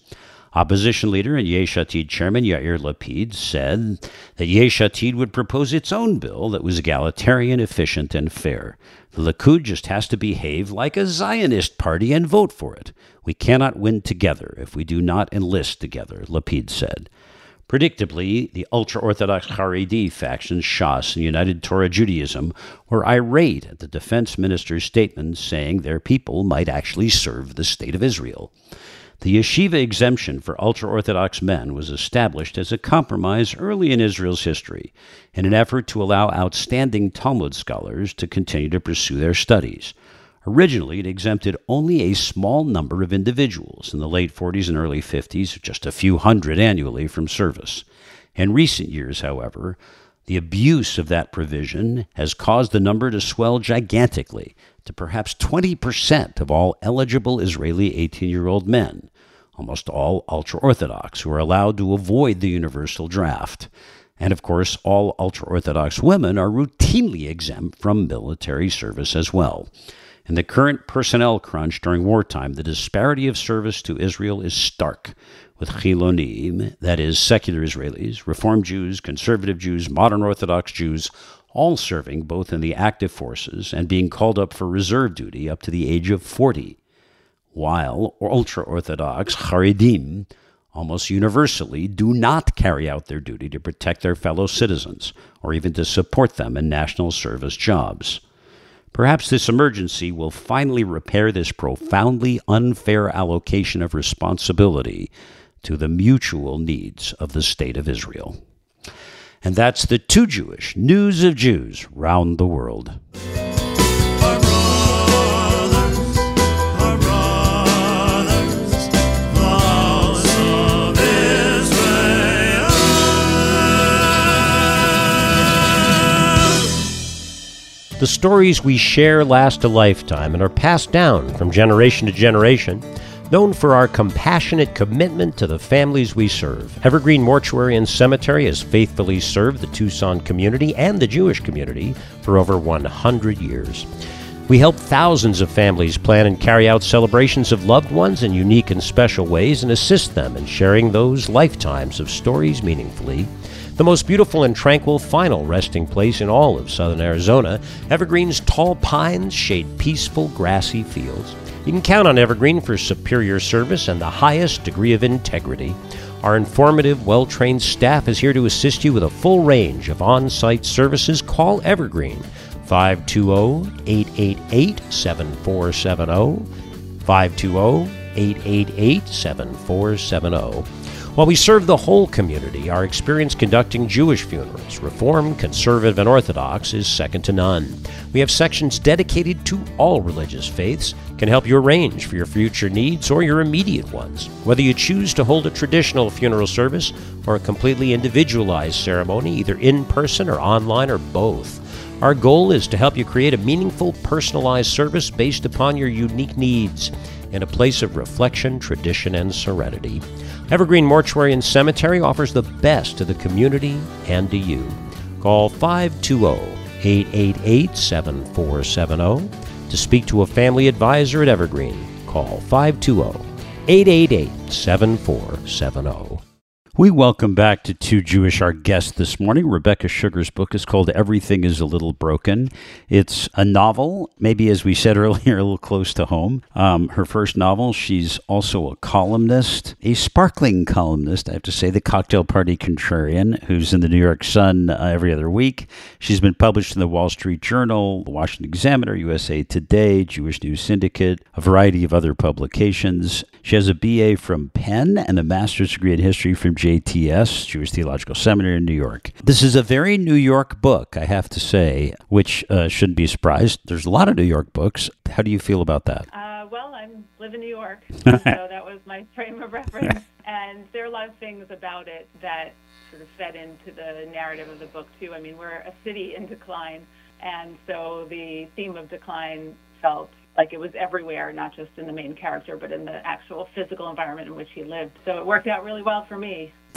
Opposition leader and Yesh Atid chairman Yair Lapid said that Yesh Atid would propose its own bill that was egalitarian, efficient, and fair. The Likud just has to behave like a Zionist party and vote for it. We cannot win together if we do not enlist together, Lapid said. Predictably, the ultra-Orthodox Haredi factions, Shas and United Torah Judaism, were irate at the defense minister's statement saying their people might actually serve the state of Israel. The yeshiva exemption for ultra-Orthodox men was established as a compromise early in Israel's history in an effort to allow outstanding Talmud scholars to continue to pursue their studies. Originally, it exempted only a small number of individuals in the late forties and early fifties, just a few hundred annually, from service. In recent years, however, the abuse of that provision has caused the number to swell gigantically to perhaps twenty percent of all eligible Israeli eighteen-year-old men, almost all ultra-Orthodox, who are allowed to avoid the universal draft. And, of course, all ultra-Orthodox women are routinely exempt from military service as well. In the current personnel crunch during wartime, the disparity of service to Israel is stark, with Chilonim, that is, secular Israelis, Reform Jews, conservative Jews, modern Orthodox Jews, all serving both in the active forces and being called up for reserve duty up to the age of forty, while ultra-Orthodox Haredim almost universally do not carry out their duty to protect their fellow citizens or even to support them in national service jobs. Perhaps this emergency will finally repair this profoundly unfair allocation of responsibility to the mutual needs of the State of Israel. And that's the Too Jewish News of Jews round the world. Our brothers, our brothers, the house of Israel. The stories we share last a lifetime and are passed down from generation to generation. Known for our compassionate commitment to the families we serve, Evergreen Mortuary and Cemetery has faithfully served the Tucson community and the Jewish community for over one hundred years. We help thousands of families plan and carry out celebrations of loved ones in unique and special ways and assist them in sharing those lifetimes of stories meaningfully. The most beautiful and tranquil final resting place in all of southern Arizona, Evergreen's tall pines shade peaceful grassy fields. You can count on Evergreen for superior service and the highest degree of integrity. Our informative, well-trained staff is here to assist you with a full range of on-site services. Call Evergreen, five two zero, eight eight eight, seven four seven zero, five two zero, eight eight eight, seven four seven zero. While we serve the whole community, our experience conducting Jewish funerals, Reform, Conservative, and Orthodox, is second to none. We have sections dedicated to all religious faiths, can help you arrange for your future needs or your immediate ones. Whether you choose to hold a traditional funeral service or a completely individualized ceremony, either in person or online or both, our goal is to help you create a meaningful, personalized service based upon your unique needs in a place of reflection, tradition, and serenity. Evergreen Mortuary and Cemetery offers the best to the community and to you. Call five two zero, eight eight eight, seven four seven zero. To speak to a family advisor at Evergreen, call five two zero, eight eight eight, seven four seven zero. We welcome back to Too Jewish our guest this morning. Rebecca Sugar's book is called Everything is a Little Broken. It's a novel, maybe as we said earlier, a little close to home. Um, her first novel, she's also a columnist, a sparkling columnist, I have to say, the Cocktail Party Contrarian, who's in the New York Sun uh, every other week. She's been published in the Wall Street Journal, the Washington Examiner, U S A Today, Jewish News Syndicate, a variety of other publications. She has a B A from Penn and a master's degree in history from J T S, Jewish Theological Seminary in New York. This is a very New York book, I have to say, which uh, shouldn't be a surprise. There's a lot of New York books. How do you feel about that? Uh, well, I live in New York, so that was my frame of reference. And there are a lot of things about it that sort of fed into the narrative of the book, too. I mean, we're a city in decline, and so the theme of decline felt like it was everywhere, not just in the main character, but in the actual physical environment in which he lived. So it worked out really well for me.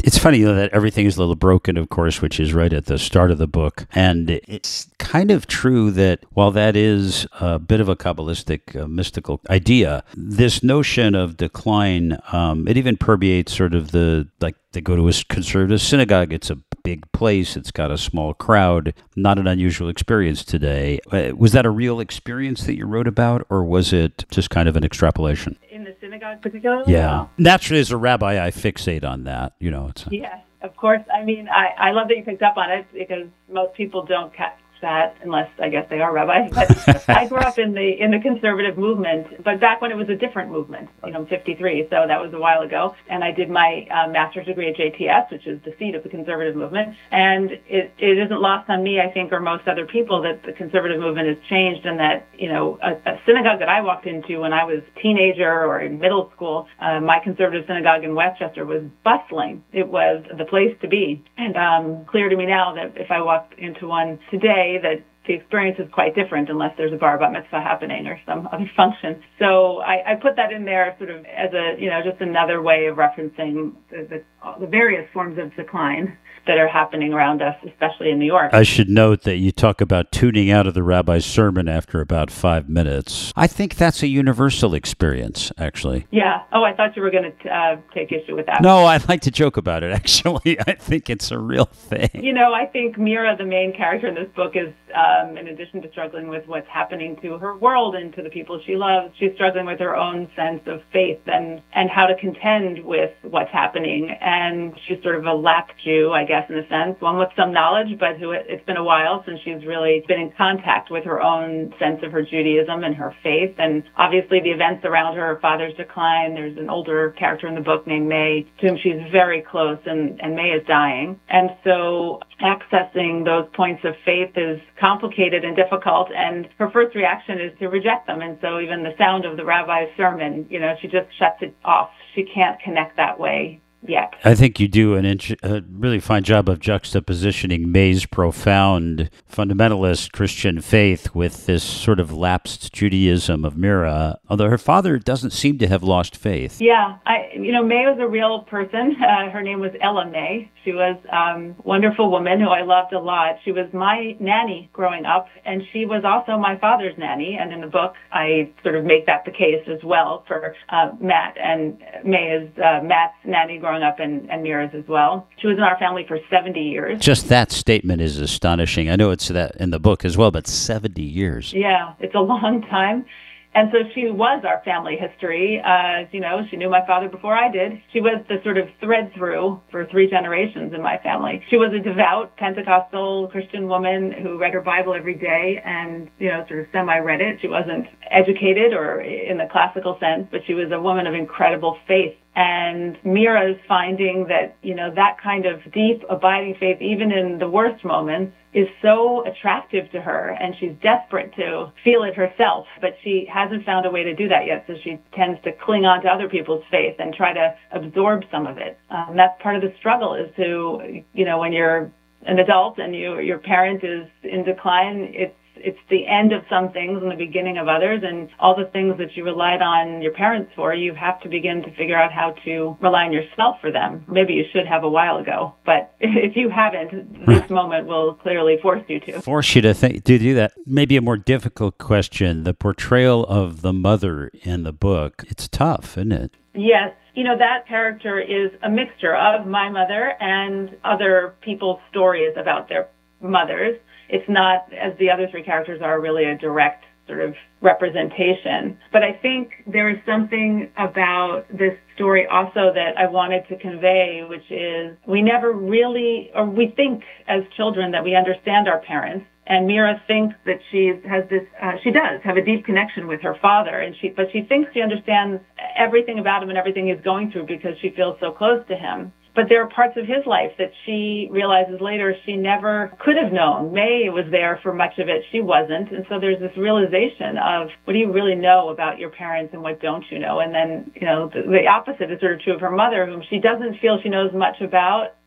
it's funny, you know, that everything is a little broken, of course, which is right at the start of the book. And it's kind of true that while that is a bit of a Kabbalistic, uh, mystical idea, this notion of decline, um, it even permeates sort of the, like, they go to a conservative synagogue. It's a big place. It's got a small crowd. Not an unusual experience today. Uh, was that a real experience that you wrote about, or was it just kind of an extrapolation? In the synagogue particularly? Yeah. Naturally, as a rabbi, I fixate on that. You know, it's a, Yes, of course. I mean, I, I love that you picked up on it because most people don't catch that unless I guess they are rabbis. But I grew up in the in the conservative movement, but back when it was a different movement. You know, I'm fifty-three, so that was a while ago. And I did my uh, master's degree at J T S, which is the seat of the conservative movement. And it, it isn't lost on me, I think, or most other people, that the conservative movement has changed, and that, you know, a, a synagogue that I walked into when I was a teenager or in middle school, uh, my conservative synagogue in Westchester was bustling. It was the place to be. And um, clear to me now that if I walked into one today, that the experience is quite different unless there's a bar bat mitzvah happening or some other function. So I, I put that in there sort of as a, you know, just another way of referencing the, the, the various forms of decline that are happening around us, especially in New York. I should note that you talk about tuning out of the rabbi's sermon after about five minutes. I think that's a universal experience, actually. Yeah. Oh, I thought you were going to uh, take issue with that. No, I'd like to joke about it, actually. I think it's a real thing. You know, I think Mira, the main character in this book, is, um, in addition to struggling with what's happening to her world and to the people she loves, she's struggling with her own sense of faith and, and how to contend with what's happening. And she's sort of a lap Jew, I guess, in a sense, one with some knowledge, but who it's been a while since she's really been in contact with her own sense of her Judaism and her faith. And obviously the events around her, her father's decline, there's an older character in the book named May, to whom she's very close, and, and May is dying. And so accessing those points of faith is complicated and difficult, and her first reaction is to reject them. And so even the sound of the rabbi's sermon, you know, she just shuts it off. She can't connect that way yet. I think you do an int- a really fine job of juxtapositioning May's profound fundamentalist Christian faith with this sort of lapsed Judaism of Mira, although her father doesn't seem to have lost faith. Yeah, I, you know, May was a real person. Uh, her name was Ella May. She was um, a wonderful woman who I loved a lot. She was my nanny growing up, and she was also my father's nanny. And in the book, I sort of make that the case as well for uh, Matt, and May is uh, Matt's nanny growing up, and, and Mira's as well. She was in our family for seventy years. Just that statement is astonishing. I know it's that in the book as well, but seventy years. Yeah, it's a long time. And so she was our family history. Uh, you know, she knew my father before I did. She was the sort of thread through for three generations in my family. She was a devout Pentecostal Christian woman who read her Bible every day and, you know, sort of semi-read it. She wasn't educated or in the classical sense, but she was a woman of incredible faith. And Mira is finding that, you know, that kind of deep, abiding faith, even in the worst moments, is so attractive to her, and she's desperate to feel it herself, but she hasn't found a way to do that yet, so she tends to cling on to other people's faith and try to absorb some of it. Um, that's part of the struggle, is to, you know, when you're an adult and you, your parent is in decline, it's it's the end of some things and the beginning of others, and all the things that you relied on your parents for, you have to begin to figure out how to rely on yourself for them. Maybe you should have a while ago, but if you haven't, this moment will clearly force you to. Force you to think, to do that. Maybe a more difficult question, the portrayal of the mother in the book, it's tough, isn't it? Yes. You know, that character is a mixture of my mother and other people's stories about their mothers. It's not, as the other three characters are, really a direct sort of representation. But I think there is something about this story also that I wanted to convey, which is we never really, or we think as children that we understand our parents. And Mira thinks that she has this, uh, she does have a deep connection with her father, and she, but she thinks she understands everything about him and everything he's going through because she feels so close to him. But there are parts of his life that she realizes later she never could have known. May was there for much of it. She wasn't. And so there's this realization of what do you really know about your parents and what don't you know? And then, you know, the, the opposite is sort of true of her mother, whom she doesn't feel she knows much about,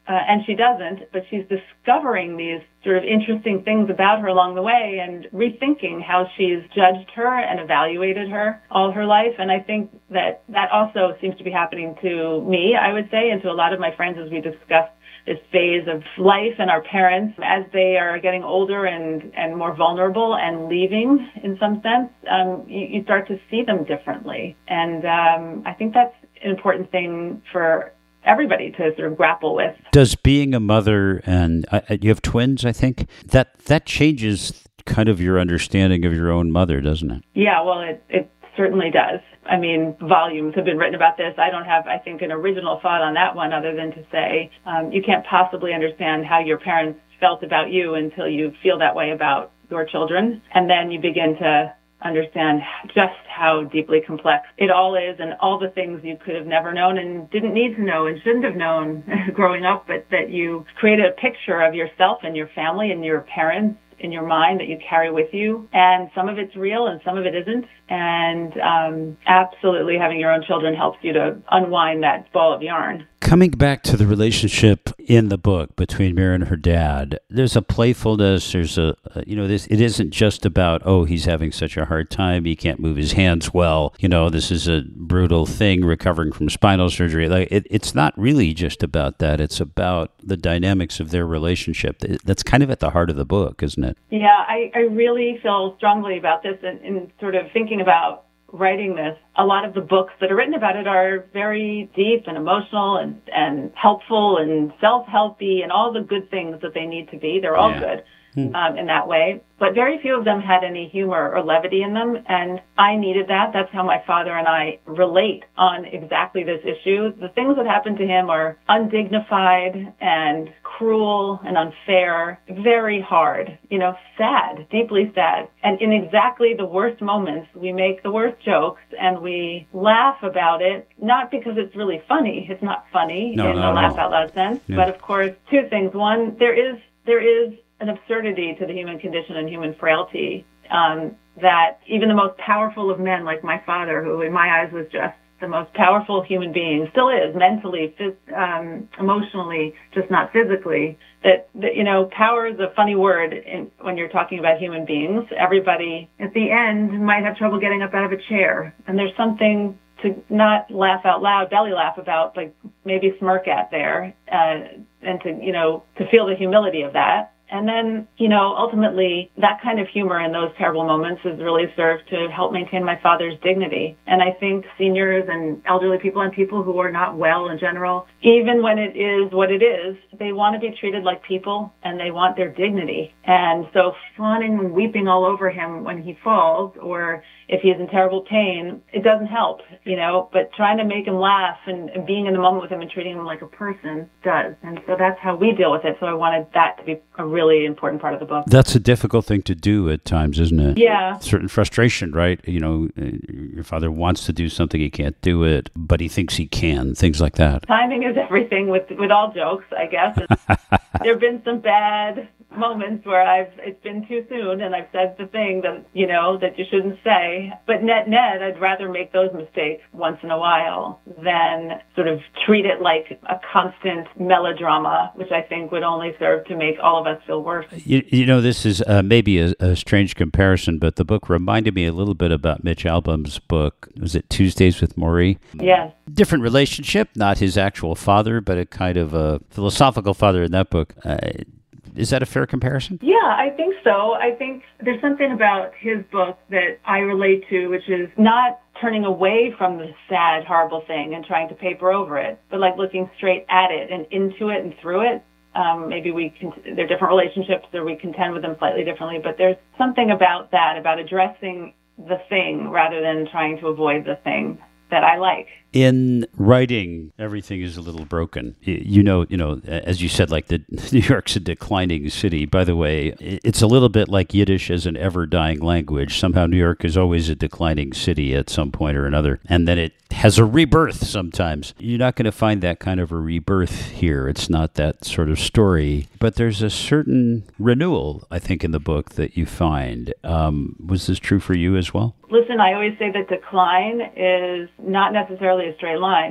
uh, and she doesn't, but she's discovering these sort of interesting things about her along the way and rethinking how she's judged her and evaluated her all her life. And I think that that also seems to be happening to me, I would say, and to a lot of my friends as we discuss this phase of life and our parents as they are getting older and, and more vulnerable and leaving in some sense, um, you, you start to see them differently. And um, I think that's an important thing for everybody to sort of grapple with. Does being a mother, and uh, you have twins, I think, that that changes kind of your understanding of your own mother, doesn't it? Yeah, well, it, it certainly does. I mean, volumes have been written about this. I don't have, I think, an original thought on that one other than to say um, you can't possibly understand how your parents felt about you until you feel that way about your children. And then you begin to understand just how deeply complex it all is and all the things you could have never known and didn't need to know and shouldn't have known growing up, but that you created a picture of yourself and your family and your parents in your mind that you carry with you. And some of it's real and some of it isn't. And um, absolutely having your own children helps you to unwind that ball of yarn. Coming back to the relationship in the book between Mira and her dad, there's a playfulness, there's a, uh, you know, this, it isn't just about, oh, he's having such a hard time, he can't move his hands well, you know, this is a brutal thing, recovering from spinal surgery. Like, it, it's not really just about that, it's about the dynamics of their relationship. That's kind of at the heart of the book, isn't it? Yeah, I, I really feel strongly about this and, and sort of thinking about writing this. A lot of the books that are written about it are very deep and emotional and, and helpful and self-helpy and all the good things that they need to be. They're all Yeah. good um, in that way. But very few of them had any humor or levity in them, and I needed that. That's how my father and I relate on exactly this issue. The things that happened to him are undignified and cruel and unfair, very hard, you know, sad, deeply sad. And in exactly the worst moments, we make the worst jokes and we laugh about it, not because it's really funny. It's not funny No, in not the at laugh all. out loud sense. Yeah. But of course, two things. One, there is there is an absurdity to the human condition and human frailty um, that even the most powerful of men, like my father, who in my eyes was just the most powerful human being, still is mentally, phys- um, emotionally, just not physically. That, that, you know, power is a funny word in, when you're talking about human beings. Everybody at the end might have trouble getting up out of a chair, and there's something to not laugh out loud, belly laugh about, like maybe smirk at there, uh, and to, you know, to feel the humility of that. And then, you know, ultimately, that kind of humor in those terrible moments has really served to help maintain my father's dignity. And I think seniors and elderly people and people who are not well in general, even when it is what it is, they want to be treated like people and they want their dignity. And so fawning and weeping all over him when he falls, or if he is in terrible pain, it doesn't help, you know, but trying to make him laugh and, and being in the moment with him and treating him like a person does. And so that's how we deal with it. So I wanted that to be a really important part of the book. That's a difficult thing to do at times, isn't it? Yeah. Certain frustration, right? You know, uh, your father wants to do something, he can't do it, but he thinks he can, things like that. Timing is everything with with all jokes, I guess. There have been some bad moments where I've it's been too soon and I've said the thing that, you know, that you shouldn't say. But net net, I'd rather make those mistakes once in a while than sort of treat it like a constant melodrama, which I think would only serve to make all of us feel worse. You, you know, this is uh, maybe a, a strange comparison, but the book reminded me a little bit about Mitch Albom's book. Was it Tuesdays with Morrie? Yes. Different relationship, not his actual father, but a kind of a philosophical father in that book. Uh, Is that a fair comparison? Yeah, I think so. I think there's something about his book that I relate to, which is not turning away from the sad, horrible thing and trying to paper over it, but like looking straight at it and into it and through it. Um, maybe we can, they're different relationships or we contend with them slightly differently, but there's something about that, about addressing the thing rather than trying to avoid the thing, that I like. In writing, everything is a little broken. Y- You know, you know, as you said, like the New York's a declining city. By the way, i- it's a little bit like Yiddish as an ever-dying language. Somehow New York is always a declining city at some point or another. And then it has a rebirth sometimes. You're not going to find that kind of a rebirth here. It's not that sort of story. But there's a certain renewal, I think, in the book that you find. Um, was this true for you as well? Listen, I always say that decline is not necessarily a straight line, but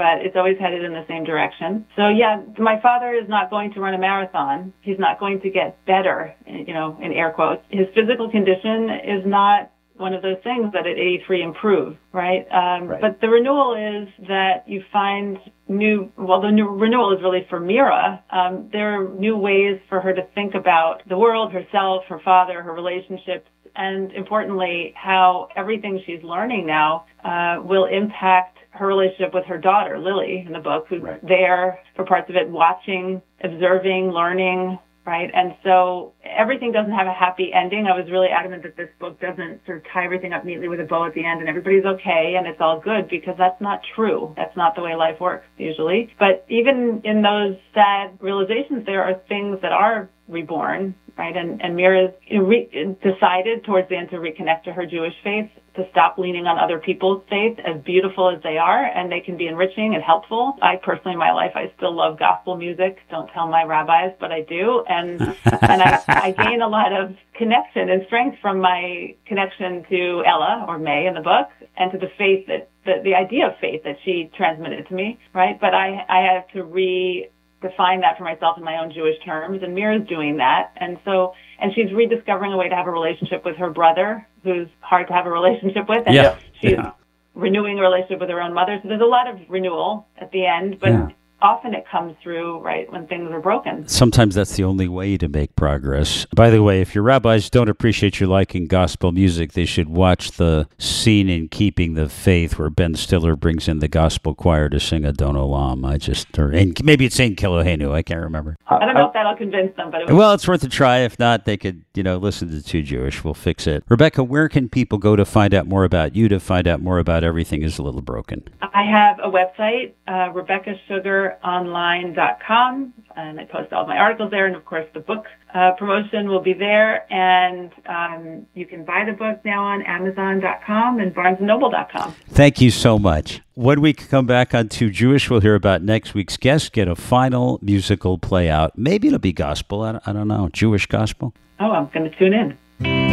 but it's always headed in the same direction. So yeah, my father is not going to run a marathon. He's not going to get better, you know, in air quotes. His physical condition is not one of those things that at eighty-three improve, right? Um, Right. But the renewal is that you find new, well, the new renewal is really for Mira. Um, there are new ways for her to think about the world, herself, her father, her relationships, and importantly, how everything she's learning now uh, will impact her relationship with her daughter, Lily, in the book, who's Right. there for parts of it, watching, observing, learning, right? And so everything doesn't have a happy ending. I was really adamant that this book doesn't sort of tie everything up neatly with a bow at the end and everybody's okay and it's all good, because that's not true. That's not the way life works usually. But even in those sad realizations, there are things that are reborn, right? And, and Mira's re- decided towards the end to reconnect to her Jewish faith, to stop leaning on other people's faith, as beautiful as they are, and they can be enriching and helpful. I personally, in my life, I still love gospel music. Don't tell my rabbis, but I do. And and I, I gain a lot of connection and strength from my connection to Ella, or May in the book, and to the faith that, the, the idea of faith that she transmitted to me, right? But I, I have to re- define that for myself in my own Jewish terms, and Mira's doing that. And so, and she's rediscovering a way to have a relationship with her brother, who's hard to have a relationship with, and Yeah. she's Yeah. renewing a relationship with her own mother. So there's a lot of renewal at the end, but Yeah. often it comes through, right, when things are broken. Sometimes that's the only way to make progress. By the way, if your rabbis don't appreciate you liking gospel music, they should watch the scene in Keeping the Faith where Ben Stiller brings in the gospel choir to sing Adon Olam. I just, or and maybe it's Saint Kelohenu. I can't remember. I don't know if that'll convince them, but it was Well, it's worth a try. If not, they could, you know, listen to Too Jewish. We'll fix it. Rebecca, where can people go to find out more about you, to find out more about Everything is a Little Broken? I have a website, uh, rebecca sugar online dot com, and I post all my articles there, and of course the book uh, promotion will be there, and um, you can buy the book now on amazon dot com and barnes and noble dot com. Thank you so much. When we come back on Too Jewish, we'll hear about next week's guest, get a final musical play out. Maybe it'll be gospel. I don't, I don't know. Jewish gospel? Oh, I'm going to tune in.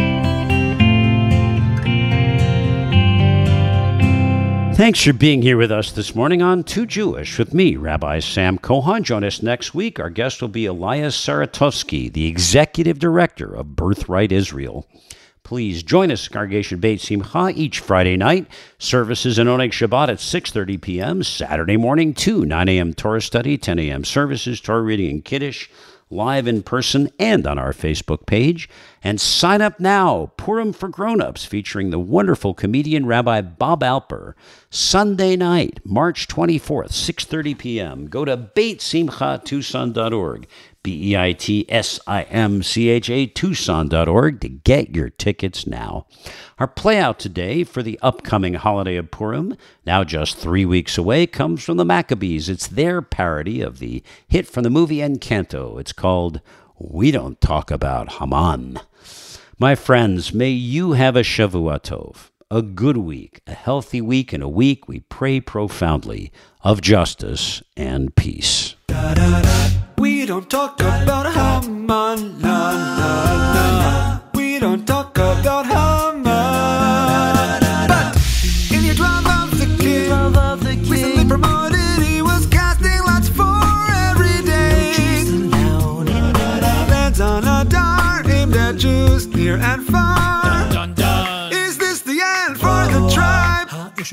Thanks for being here with us this morning on Too Jewish with me, Rabbi Sam Cohen. Join us next week. Our guest will be Elias Saratovsky, the Executive Director of Birthright Israel. Please join us at Congregation Beit Simcha each Friday night. Services in Oneg Shabbat at six thirty p.m. Saturday morning, too. nine a.m. Torah study, ten a.m. services, Torah reading and Kiddush, live in person and on our Facebook page. And sign up now, Purim for Grown-Ups, featuring the wonderful comedian Rabbi Bob Alper. Sunday night, March twenty-fourth, six thirty p.m. Go to beit simcha tucson dot org, B E I T S I M C H A Tucson dot org to get your tickets now. Our playout today for the upcoming holiday of Purim, now just three weeks away, comes from the Maccabees. It's their parody of the hit from the movie Encanto. It's called We Don't Talk About Haman. My friends, may you have a Shavua Tov, a good week, a healthy week, and a week we pray profoundly of justice and peace. We don't talk about Haman, la la la. We don't talk about Haman. But in your twelve of the king, recently promoted, he was casting lots for every day. Lands on a dar aimed at Jews near and far. Is this the end for the tribe?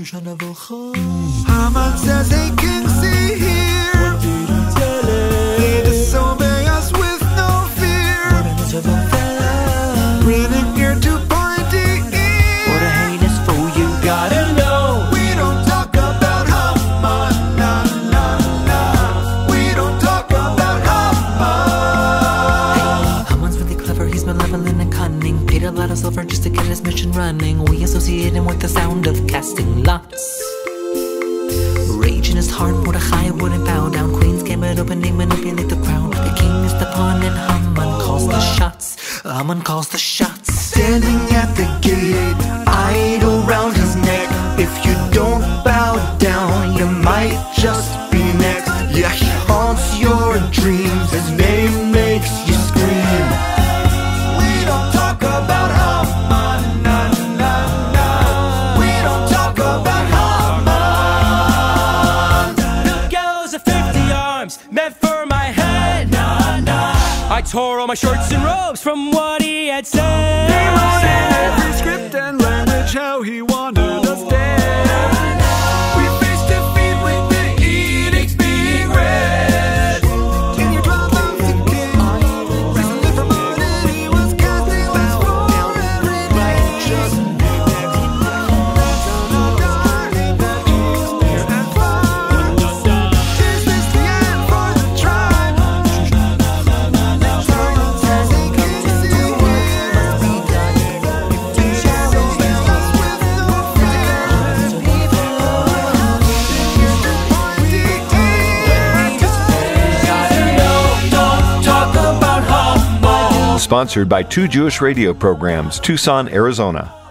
Haman says, hey king, see here. They disobey us with no fear. Grinning ear to pointy ear. What a heinous fool, you gotta know. We don't talk about Haman, la la la. We don't talk about Haman. Haman's really clever, he's malevolent and cunning. Paid a lot of silver just to get his mission running. We associate him with the sound of casting lots. Rage in his heart, Mordechai wouldn't bow down. Queen's gambit opening, manipulate the crowd. The king is the pawn and Haman calls the shots. Haman calls the shots. Standing at the gate, idol round his neck. If you don't bow down, you might just be next. Yeah, he haunts your dreams, his name makes you scream. We don't talk about Haman, na na na. We don't talk about Haman. tore all my shorts and robes from what he had said. He wrote in every script and language how he wanted us dead. We faced defeat with the edicts being read. In your twelve months the king, recently promoted, he was casting less for every day. Just dark in the east and far. Is this the end for the tribe? Silence as he can see him. Shadows leave us with no friends. Pointy ears. Don't talk about humble. Sponsored by Two Jewish Radio Programs, Tucson, Arizona.